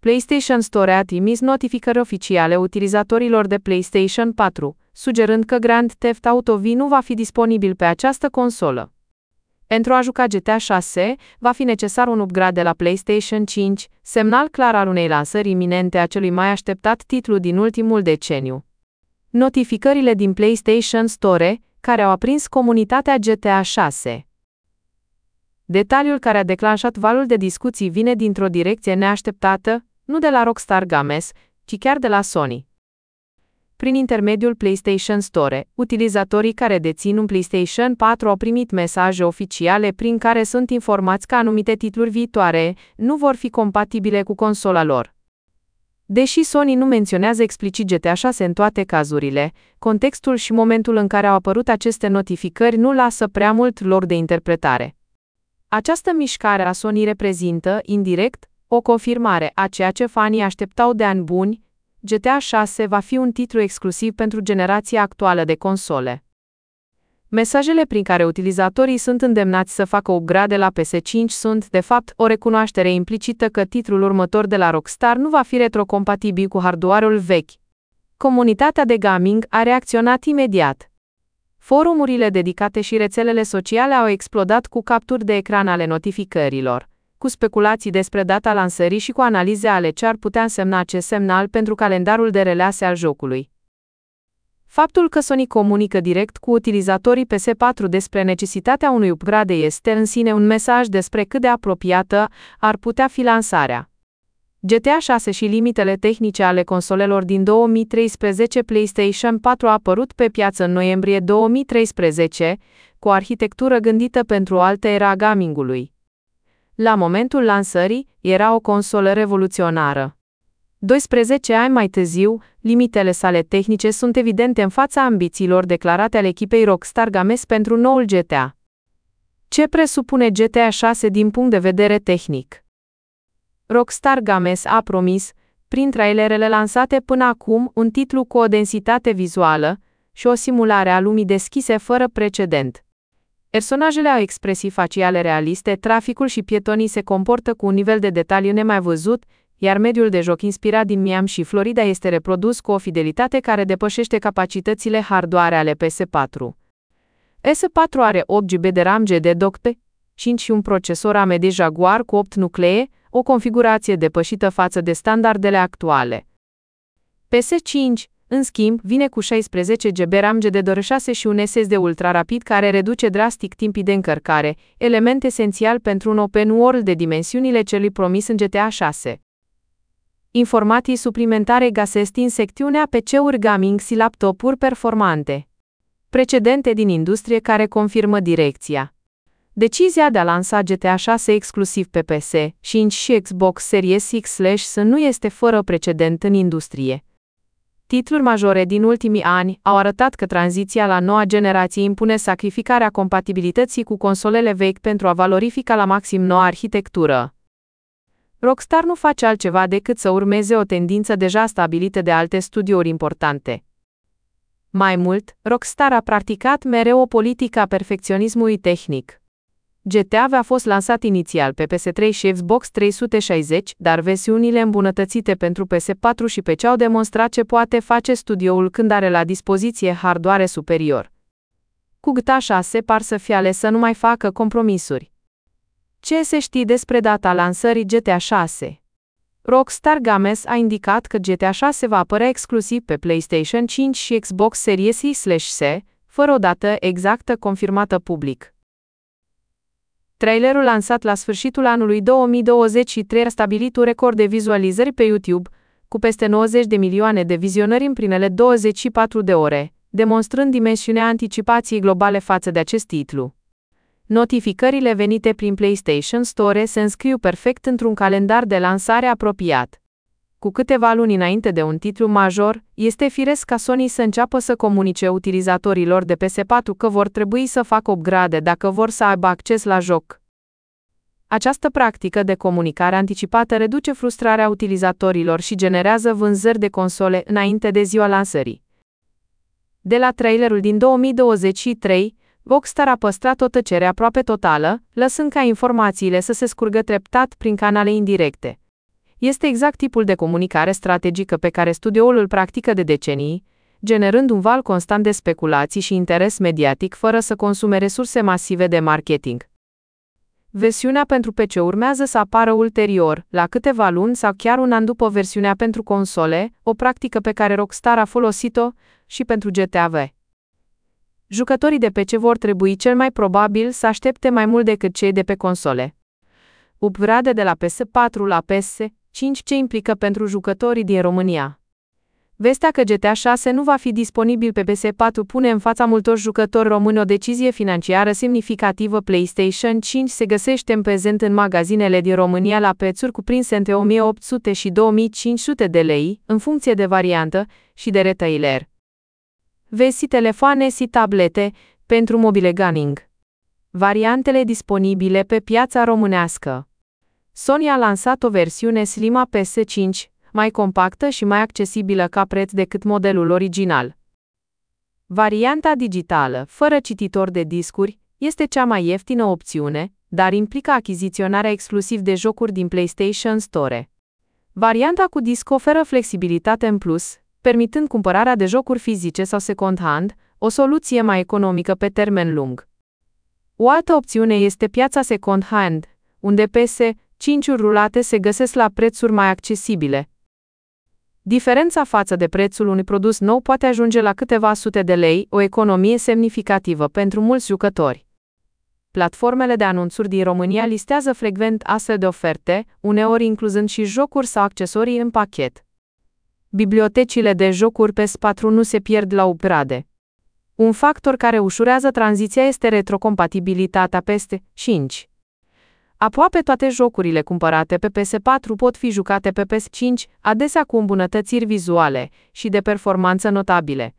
PlayStation Store a trimis notificări oficiale utilizatorilor de PlayStation 4, sugerând că Grand Theft Auto V nu va fi disponibil pe această consolă. Pentru a juca GTA 6, va fi necesar un upgrade de la PlayStation 5, semnal clar al unei lansări iminente a celui mai așteptat titlu din ultimul deceniu. Notificările din PlayStation Store, care au aprins comunitatea GTA 6. Detaliul care a declanșat valul de discuții vine dintr-o direcție neașteptată, nu de la Rockstar Games, ci chiar de la Sony. Prin intermediul PlayStation Store, utilizatorii care dețin un PlayStation 4 au primit mesaje oficiale prin care sunt informați că anumite titluri viitoare nu vor fi compatibile cu consola lor. Deși Sony nu menționează explicit GTA 6 în toate cazurile, contextul și momentul în care au apărut aceste notificări nu lasă prea mult lor de interpretare. Această mișcare a Sony reprezintă, indirect, o confirmare a ceea ce fanii așteptau de ani buni: GTA 6 va fi un titlu exclusiv pentru generația actuală de console. Mesajele prin care utilizatorii sunt îndemnați să facă upgrade la PS5 sunt, de fapt, o recunoaștere implicită că titlul următor de la Rockstar nu va fi retrocompatibil cu hardware-ul vechi. Comunitatea de gaming a reacționat imediat. Forumurile dedicate și rețelele sociale au explodat cu capturi de ecran ale notificărilor, cu speculații despre data lansării și cu analize ale ce ar putea însemna acest semnal pentru calendarul de release al jocului. Faptul că Sony comunică direct cu utilizatorii PS4 despre necesitatea unui upgrade este în sine un mesaj despre cât de apropiată ar putea fi lansarea. GTA 6 și limitele tehnice ale consolelor din 2013. PlayStation 4 a apărut pe piață în noiembrie 2013, cu o arhitectură gândită pentru o altă era a gamingului. La momentul lansării, era o consolă revoluționară. 12 ani mai târziu, limitele sale tehnice sunt evidente în fața ambițiilor declarate ale echipei Rockstar Games pentru noul GTA. Ce presupune GTA 6 din punct de vedere tehnic? Rockstar Games a promis, prin trailerele lansate până acum, un titlu cu o densitate vizuală și o simulare a lumii deschise fără precedent. Personajele au expresii faciale realiste, traficul și pietonii se comportă cu un nivel de detaliu nemai văzut, iar mediul de joc inspirat din Miami și Florida este reprodus cu o fidelitate care depășește capacitățile hardware ale PS4. PS4 are 8 GB de RAM GDDR5 și un procesor AMD Jaguar cu 8 nuclee, o configurație depășită față de standardele actuale. PS5, în schimb, vine cu 16 GB RAM GDDR6 și un SSD ultra-rapid care reduce drastic timpii de încărcare, element esențial pentru un open world de dimensiunile celui promis în GTA 6. Informații suplimentare găsesc în secțiunea PC-uri gaming și laptopuri performante. Precedente din industrie care confirmă direcția. Decizia de a lansa GTA 6 exclusiv pe PS5 și Xbox Series X/S nu este fără precedent în industrie. Titluri majore din ultimii ani au arătat că tranziția la noua generație impune sacrificarea compatibilității cu consolele vechi pentru a valorifica la maxim noua arhitectură. Rockstar nu face altceva decât să urmeze o tendință deja stabilită de alte studiouri importante. Mai mult, Rockstar a practicat mereu o politică a perfecționismului tehnic. GTA a fost lansat inițial pe PS3 și Xbox 360, dar versiunile îmbunătățite pentru PS4 și PC au demonstrat ce poate face studioul când are la dispoziție hardware superior. Cu GTA 6 par să fie ales să nu mai facă compromisuri. Ce se știe despre data lansării GTA 6? Rockstar Games a indicat că GTA 6 va apărea exclusiv pe PlayStation 5 și Xbox Series X/S, fără o dată exactă confirmată public. Trailerul lansat la sfârșitul anului 2023 a stabilit un record de vizualizări pe YouTube, cu peste 90 de milioane de vizionări în primele 24 de ore, demonstrând dimensiunea anticipației globale față de acest titlu. Notificările venite prin PlayStation Store se înscriu perfect într-un calendar de lansare apropiat. Cu câteva luni înainte de un titlu major, este firesc ca Sony să înceapă să comunice utilizatorilor de PS4 că vor trebui să facă upgrade dacă vor să aibă acces la joc. Această practică de comunicare anticipată reduce frustrarea utilizatorilor și generează vânzări de console înainte de ziua lansării. De la trailerul din 2023, Rockstar a păstrat o tăcere aproape totală, lăsând ca informațiile să se scurgă treptat prin canale indirecte. Este exact tipul de comunicare strategică pe care studioul îl practică de decenii, generând un val constant de speculații și interes mediatic fără să consume resurse masive de marketing. Versiunea pentru PC urmează să apară ulterior, la câteva luni sau chiar un an după versiunea pentru console, o practică pe care Rockstar a folosit-o și pentru GTA V. Jucătorii de PC vor trebui cel mai probabil să aștepte mai mult decât cei de pe console. Upgrade de la PS4 la PS5 ce implică pentru jucătorii din România. Vestea că GTA 6 nu va fi disponibil pe PS4 pune în fața multor jucători români o decizie financiară semnificativă. PlayStation 5 se găsește în prezent în magazinele din România la prețuri cuprinse între 1800 și 2500 de lei, în funcție de variantă și de retailer. Vezi telefoane și tablete pentru mobile gaming. Variantele disponibile pe piața românească. Sony a lansat o versiune slim a PS5, mai compactă și mai accesibilă ca preț decât modelul original. Varianta digitală, fără cititor de discuri, este cea mai ieftină opțiune, dar implică achiziționarea exclusiv de jocuri din PlayStation Store. Varianta cu disc oferă flexibilitate în plus, permitând cumpărarea de jocuri fizice sau second-hand, o soluție mai economică pe termen lung. O altă opțiune este piața second-hand, unde PS5-uri rulate se găsesc la prețuri mai accesibile. Diferența față de prețul unui produs nou poate ajunge la câteva sute de lei, o economie semnificativă pentru mulți jucători. Platformele de anunțuri din România listează frecvent astfel de oferte, uneori incluzând și jocuri sau accesorii în pachet. Bibliotecile de jocuri PS4 nu se pierd la upgrade. Un factor care ușurează tranziția este retrocompatibilitatea PS5. Aproape toate jocurile cumpărate pe PS4 pot fi jucate pe PS5, adesea cu îmbunătățiri vizuale și de performanță notabile.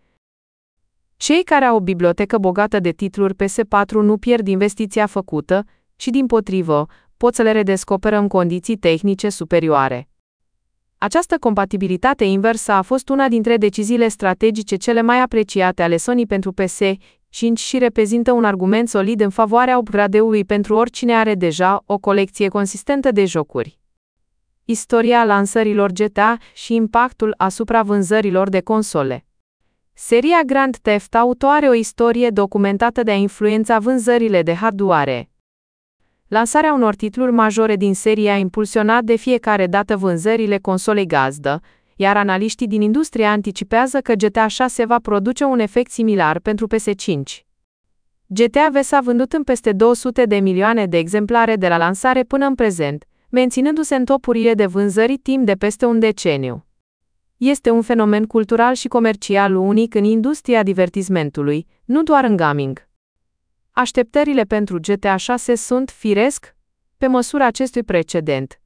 Cei care au o bibliotecă bogată de titluri PS4 nu pierd investiția făcută, ci dimpotrivă, pot să le redescoperă în condiții tehnice superioare. Această compatibilitate inversă a fost una dintre deciziile strategice cele mai apreciate ale Sony pentru PS5 și reprezintă un argument solid în favoarea upgrade-ului pentru oricine are deja o colecție consistentă de jocuri. Istoria lansărilor GTA și impactul asupra vânzărilor de console. Seria Grand Theft Auto are o istorie documentată de a influența vânzările de hardware. Lansarea unor titluri majore din serie a impulsionat de fiecare dată vânzările consolei gazdă, iar analiștii din industrie anticipează că GTA 6 va produce un efect similar pentru PS5. GTA V s-a vândut în peste 200 de milioane de exemplare de la lansare până în prezent, menținându-se în topurile de vânzări timp de peste un deceniu. Este un fenomen cultural și comercial unic în industria divertismentului, nu doar în gaming. Așteptările pentru GTA 6 sunt, firesc, pe măsura acestui precedent.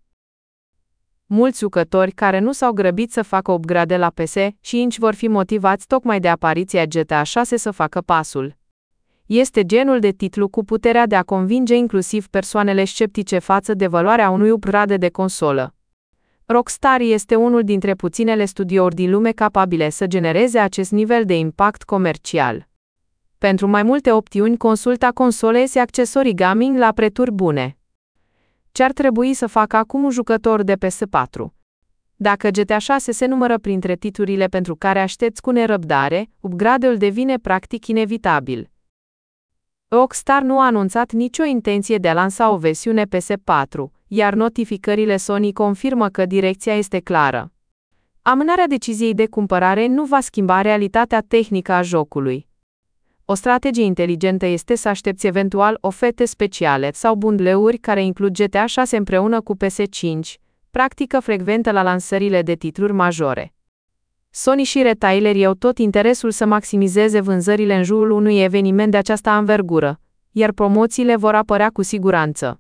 Mulți jucători care nu s-au grăbit să facă upgrade la PS5 vor fi motivați tocmai de apariția GTA 6 să facă pasul. Este genul de titlu cu puterea de a convinge inclusiv persoanele sceptice față de valoarea unui upgrade de consolă. Rockstar este unul dintre puținele studiouri din lume capabile să genereze acest nivel de impact comercial. Pentru mai multe opțiuni consulta console și accesorii gaming la prețuri bune. Ce ar trebui să facă acum un jucător de PS4? Dacă GTA 6 se numără printre titlurile pentru care aștepți cu nerăbdare, upgrade-ul devine practic inevitabil. Rockstar nu a anunțat nicio intenție de a lansa o versiune PS4, iar notificările Sony confirmă că direcția este clară. Amânarea deciziei de cumpărare nu va schimba realitatea tehnică a jocului. O strategie inteligentă este să aștepți eventual oferte speciale sau bundle-uri care includ GTA 6 împreună cu PS5, practică frecventă la lansările de titluri majore. Sony și retailerii au tot interesul să maximizeze vânzările în jurul unui eveniment de această anvergură, iar promoțiile vor apărea cu siguranță.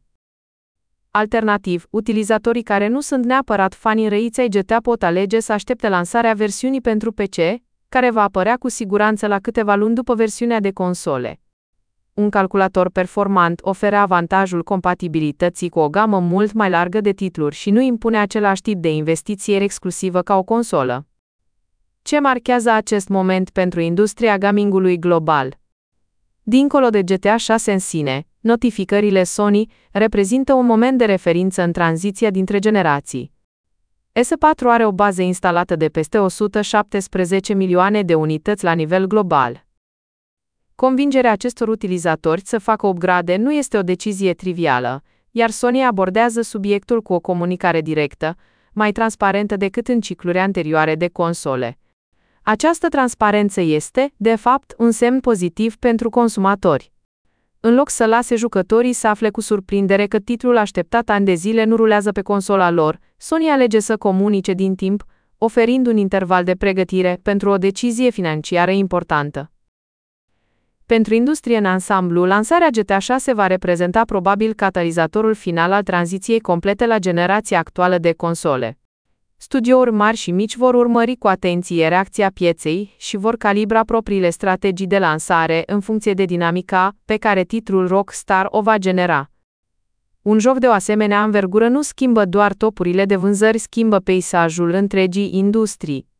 Alternativ, utilizatorii care nu sunt neapărat fani răiței GTA pot alege să aștepte lansarea versiunii pentru PC, care va apărea cu siguranță la câteva luni după versiunea de console. Un calculator performant oferă avantajul compatibilității cu o gamă mult mai largă de titluri și nu impune același tip de investiție exclusivă ca o consolă. Ce marchează acest moment pentru industria gamingului global? Dincolo de GTA 6 în sine, notificările Sony reprezintă un moment de referință în tranziția dintre generații. PS4 are o bază instalată de peste 117 milioane de unități la nivel global. Convingerea acestor utilizatori să facă upgrade nu este o decizie trivială, iar Sony abordează subiectul cu o comunicare directă, mai transparentă decât în cicluri anterioare de console. Această transparență este, de fapt, un semn pozitiv pentru consumatori. În loc să lase jucătorii să afle cu surprindere că titlul așteptat ani de zile nu rulează pe consola lor, Sony alege să comunice din timp, oferind un interval de pregătire pentru o decizie financiară importantă. Pentru industrie în ansamblu, lansarea GTA 6 va reprezenta probabil catalizatorul final al tranziției complete la generația actuală de console. Studiouri mari și mici vor urmări cu atenție reacția pieței și vor calibra propriile strategii de lansare în funcție de dinamica pe care titlul Rockstar o va genera. Un joc de o asemenea învergură nu schimbă doar topurile de vânzări, schimbă peisajul întregii industrii.